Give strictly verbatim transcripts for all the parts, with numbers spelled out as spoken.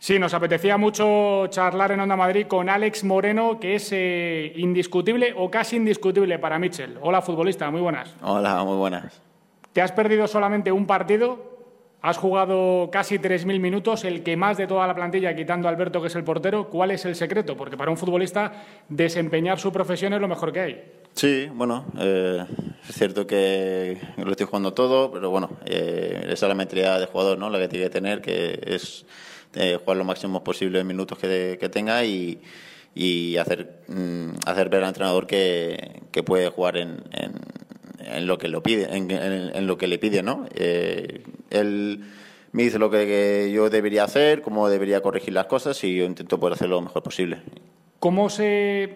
Sí, nos apetecía mucho charlar en Onda Madrid con Alex Moreno, que es eh, indiscutible o casi indiscutible para Mitchell. Hola, futbolista, muy buenas. Hola, muy buenas. Te has perdido solamente un partido, has jugado casi tres mil minutos, el que más de toda la plantilla, quitando a Alberto, que es el portero. ¿Cuál es el secreto? Porque para un futbolista desempeñar su profesión es lo mejor que hay. Sí, bueno, eh, es cierto que lo estoy jugando todo, pero bueno, eh, esa es la mentalidad de jugador, ¿no? La que tiene que tener, que es eh, jugar lo máximo posible en minutos que, que tenga y, y hacer, mm, hacer ver al entrenador que, que puede jugar en, en, en lo que lo pide, en, en, en lo que le pide, ¿no? Eh, él me dice lo que, que yo debería hacer, cómo debería corregir las cosas y yo intento poder hacerlo lo mejor posible. ¿Cómo se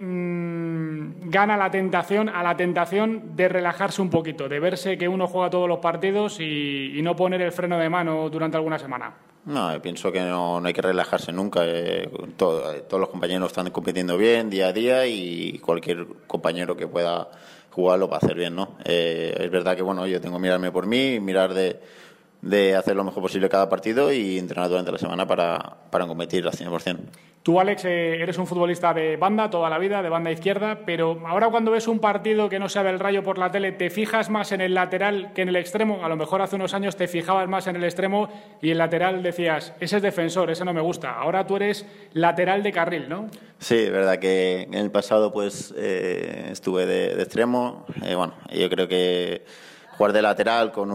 mmm, gana la tentación a la tentación de relajarse un poquito, de verse que uno juega todos los partidos y, y no poner el freno de mano durante alguna semana? No, yo pienso que no, no hay que relajarse nunca. Eh, todo, todos los compañeros están compitiendo bien día a día y cualquier compañero que pueda jugar lo va a hacer bien, ¿no? Eh, es verdad que bueno, yo tengo que mirarme por mí, mirar de, de hacer lo mejor posible cada partido y entrenar durante la semana para, para competir al cien por ciento. Tú, Alex, eh, eres un futbolista de banda toda la vida, de banda izquierda, pero ahora cuando ves un partido que no sea del Rayo por la tele, ¿te fijas más en el lateral que en el extremo? A lo mejor hace unos años te fijabas más en el extremo y el lateral decías, ese es defensor, ese no me gusta. Ahora tú eres lateral de carril, ¿no? Sí, es verdad que en el pasado pues eh, estuve de, de extremo. Eh, bueno, yo creo que jugar de lateral con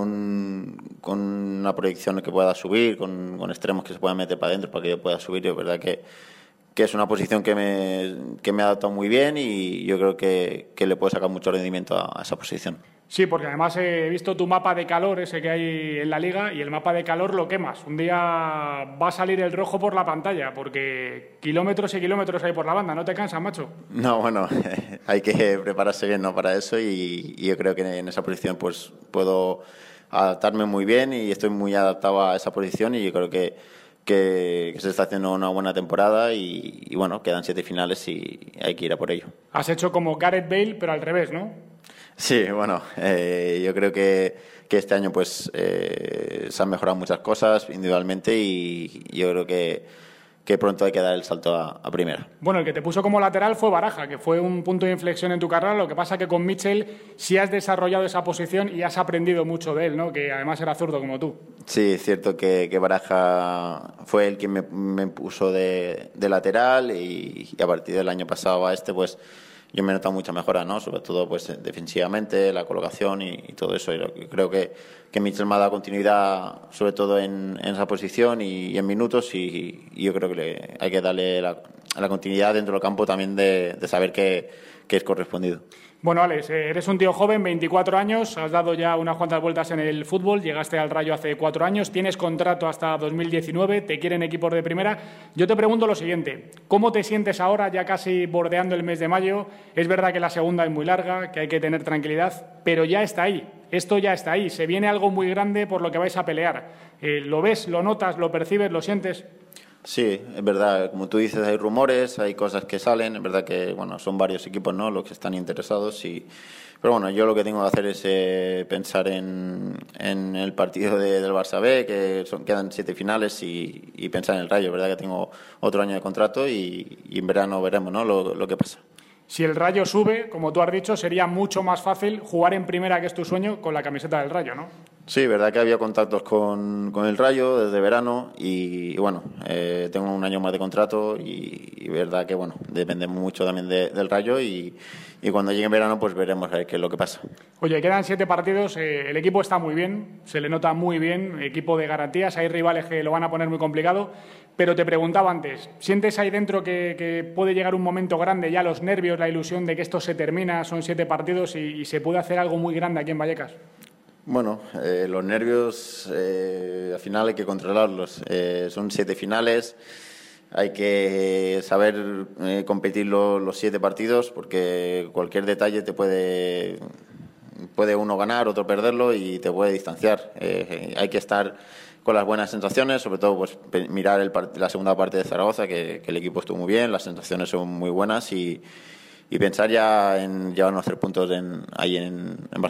un con una proyección que pueda subir, con, con extremos que se puedan meter para adentro para que yo pueda subir, es verdad que que es una posición que me, que me ha adaptado muy bien y yo creo que, que le puedo sacar mucho rendimiento a, a esa posición. Sí, porque además he visto tu mapa de calor, ese que hay en la Liga, y el mapa de calor lo quemas. Un día va a salir el rojo por la pantalla, porque kilómetros y kilómetros hay por la banda. ¿No te cansas, macho? No, bueno, hay que prepararse bien, ¿no?, para eso y, y yo creo que en esa posición pues puedo adaptarme muy bien y estoy muy adaptado a esa posición y yo creo que Que, que se está haciendo una buena temporada y, y bueno, quedan siete finales y hay que ir a por ello. Has hecho como Gareth Bale, pero al revés, ¿no? Sí, bueno, eh, yo creo que, que este año pues eh, se han mejorado muchas cosas individualmente y yo creo que, que pronto hay que dar el salto a, a primera. Bueno, el que te puso como lateral fue Baraja, que fue un punto de inflexión en tu carrera. Lo que pasa que con Mitchell sí has desarrollado esa posición y has aprendido mucho de él, ¿no? Que además era zurdo como tú. Sí, es cierto que, que Baraja fue el que me, me puso de, de lateral y, y a partir del año pasado a este pues yo me he notado mucha mejora, ¿no? Sobre todo pues defensivamente, la colocación y, y todo eso. Y creo que, que Mitchell me ha dado continuidad sobre todo en, en esa posición y, y en minutos y, y yo creo que le, hay que darle la, la continuidad dentro del campo también de, de saber que, que es correspondido. Bueno, Alex, eres un tío joven, veinticuatro años, has dado ya unas cuantas vueltas en el fútbol, llegaste al Rayo hace cuatro años, tienes contrato hasta dos mil diecinueve, te quieren equipos de primera. Yo te pregunto lo siguiente, ¿cómo te sientes ahora, ya casi bordeando el mes de mayo? Es verdad que la segunda es muy larga, que hay que tener tranquilidad, pero ya está ahí, esto ya está ahí, se viene algo muy grande por lo que vais a pelear. Eh, ¿Lo ves, lo notas, lo percibes, lo sientes? Sí, es verdad, como tú dices, hay rumores, hay cosas que salen, es verdad que bueno, son varios equipos, ¿no?, los que están interesados y pero bueno, yo lo que tengo que hacer es eh, pensar en, en el partido de, del Barça B, que son, quedan siete finales y, y pensar en el Rayo, es verdad que tengo otro año de contrato y, y en verano veremos, ¿no?, lo, lo que pasa. Si el Rayo sube, como tú has dicho, sería mucho más fácil jugar en primera, que es tu sueño, con la camiseta del Rayo, ¿no? Sí, verdad que había contactos con, con el Rayo desde verano y, y bueno, eh, tengo un año más de contrato y, y verdad que bueno, depende mucho también de, del Rayo y, y cuando llegue en verano pues veremos a ver qué es lo que pasa. Oye, quedan siete partidos, eh, el equipo está muy bien, se le nota muy bien, equipo de garantías, hay rivales que lo van a poner muy complicado, pero te preguntaba antes, ¿sientes ahí dentro que, que puede llegar un momento grande, ya los nervios, la ilusión de que esto se termina, son siete partidos y, y se puede hacer algo muy grande aquí en Vallecas? Bueno, eh, los nervios eh, al final hay que controlarlos. Eh, son siete finales, hay que saber eh, competir lo, los siete partidos porque cualquier detalle te puede, puede uno ganar, otro perderlo y te puede distanciar. Eh, hay que estar con las buenas sensaciones, sobre todo pues mirar el, la segunda parte de Zaragoza, que, que el equipo estuvo muy bien, las sensaciones son muy buenas y, y pensar ya en llevarnos tres puntos en, ahí en, en Barcelona.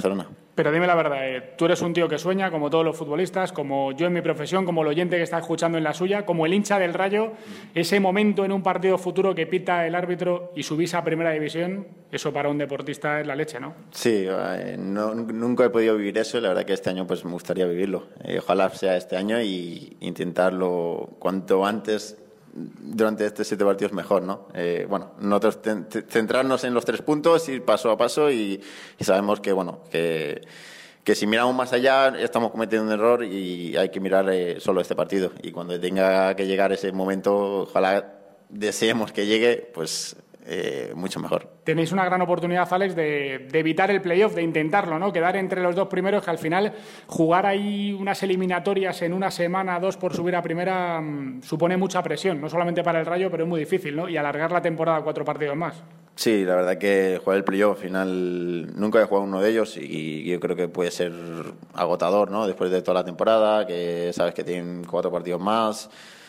Pero dime la verdad, eh, tú eres un tío que sueña, como todos los futbolistas, como yo en mi profesión, como el oyente que está escuchando en la suya, como el hincha del Rayo, ese momento en un partido futuro que pita el árbitro y subís a Primera División, eso para un deportista es la leche, ¿no? Sí, eh, no, nunca he podido vivir eso y la verdad que este año pues me gustaría vivirlo. Eh, ojalá sea este año y intentarlo cuanto antes. Durante estos siete partidos mejor, ¿no? Eh, bueno, nosotros centrarnos en los tres puntos, ir paso a paso y, y sabemos que, bueno, que, que si miramos más allá estamos cometiendo un error y hay que mirar eh, solo este partido. Y cuando tenga que llegar ese momento, ojalá deseemos que llegue, pues eh, mucho mejor. Tenéis una gran oportunidad, Alex, de, de evitar el playoff, de intentarlo, ¿no? Quedar entre los dos primeros, que al final jugar ahí unas eliminatorias en una semana, dos por subir a primera, mmm, supone mucha presión, no solamente para el Rayo, pero es muy difícil, ¿no? Y alargar la temporada a cuatro partidos más. Sí, la verdad que jugar el playoff al final nunca he jugado uno de ellos y yo creo que puede ser agotador, ¿no? Después de toda la temporada, que sabes que tienen cuatro partidos más.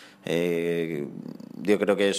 Eh, yo creo que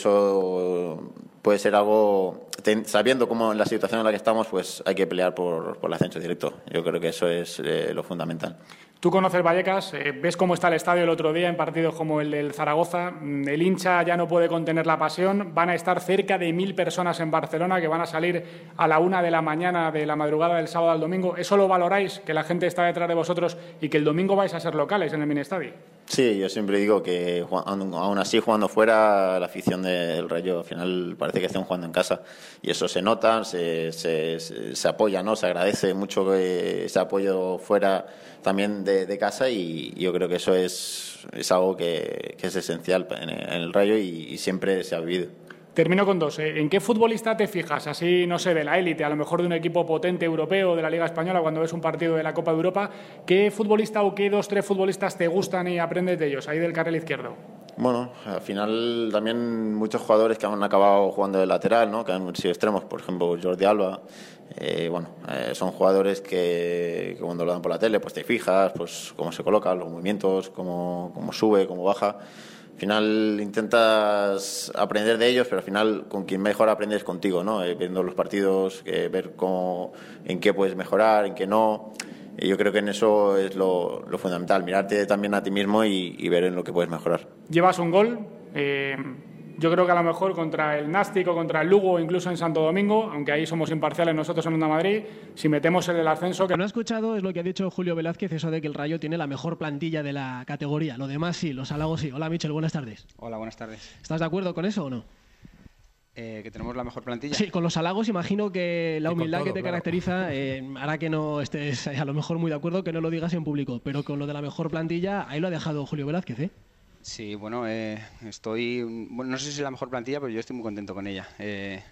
eso puede ser algo, ten, sabiendo cómo en la situación en la que estamos, pues hay que pelear por, por el ascenso directo. Yo creo que eso es eh, lo fundamental. Tú conoces Vallecas, eh, ves cómo está el estadio el otro día en partidos como el del Zaragoza. El hincha ya no puede contener la pasión. Van a estar cerca de mil personas en Barcelona que van a salir a la una de la mañana de la madrugada del sábado al domingo. ¿Eso lo valoráis, que la gente está detrás de vosotros y que el domingo vais a ser locales en el mini-estadio? Sí, yo siempre digo que aún así jugando fuera, la afición del Rayo al final parece que estén jugando en casa y eso se nota, se, se, se apoya, ¿no? Se agradece mucho ese apoyo fuera también de, de casa y yo creo que eso es, es algo que, que es esencial en, en el Rayo y, y siempre se ha vivido. Termino con dos. ¿En qué futbolista te fijas? Así, no sé, de la élite, a lo mejor de un equipo potente europeo, de la Liga Española, cuando ves un partido de la Copa de Europa. ¿Qué futbolista o qué dos, tres futbolistas te gustan y aprendes de ellos, ahí del carril izquierdo? Bueno, al final también muchos jugadores que han acabado jugando de lateral, ¿no? Que han sido extremos, por ejemplo Jordi Alba. Eh, bueno, eh, son jugadores que, que cuando lo dan por la tele pues te fijas, pues cómo se coloca, los movimientos, cómo, cómo sube, cómo baja. Al final intentas aprender de ellos, pero al final con quien mejor aprendes es contigo, ¿no? Eh, viendo los partidos, eh, ver cómo, en qué puedes mejorar, en qué no. Eh, yo creo que en eso es lo, lo fundamental, mirarte también a ti mismo y, y ver en lo que puedes mejorar. Llevas un gol, eh, yo creo que a lo mejor contra el Nástico, contra el Lugo o incluso en Santo Domingo, aunque ahí somos imparciales nosotros en Onda Madrid, si metemos en el ascenso... Que... Lo que no he escuchado es lo que ha dicho Julio Velázquez, eso de que el Rayo tiene la mejor plantilla de la categoría. Lo demás sí, los halagos sí. Hola Michel, buenas tardes. Hola, buenas tardes. ¿Estás de acuerdo con eso o no? Eh, ¿Que tenemos la mejor plantilla? Sí, con los halagos imagino que la humildad todo, que te claro. caracteriza eh, hará que no estés a lo mejor muy de acuerdo, que no lo digas en público, pero con lo de la mejor plantilla, ahí lo ha dejado Julio Velázquez, ¿eh? Sí, bueno, eh, estoy, bueno, no sé si es la mejor plantilla, pero yo estoy muy contento con ella. Eh,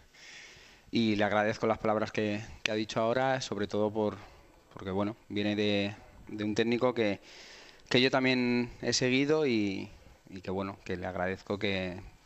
y le agradezco las palabras que, que ha dicho ahora, sobre todo por porque bueno, viene de, de un técnico que, que yo también he seguido y, y que bueno, que le agradezco que,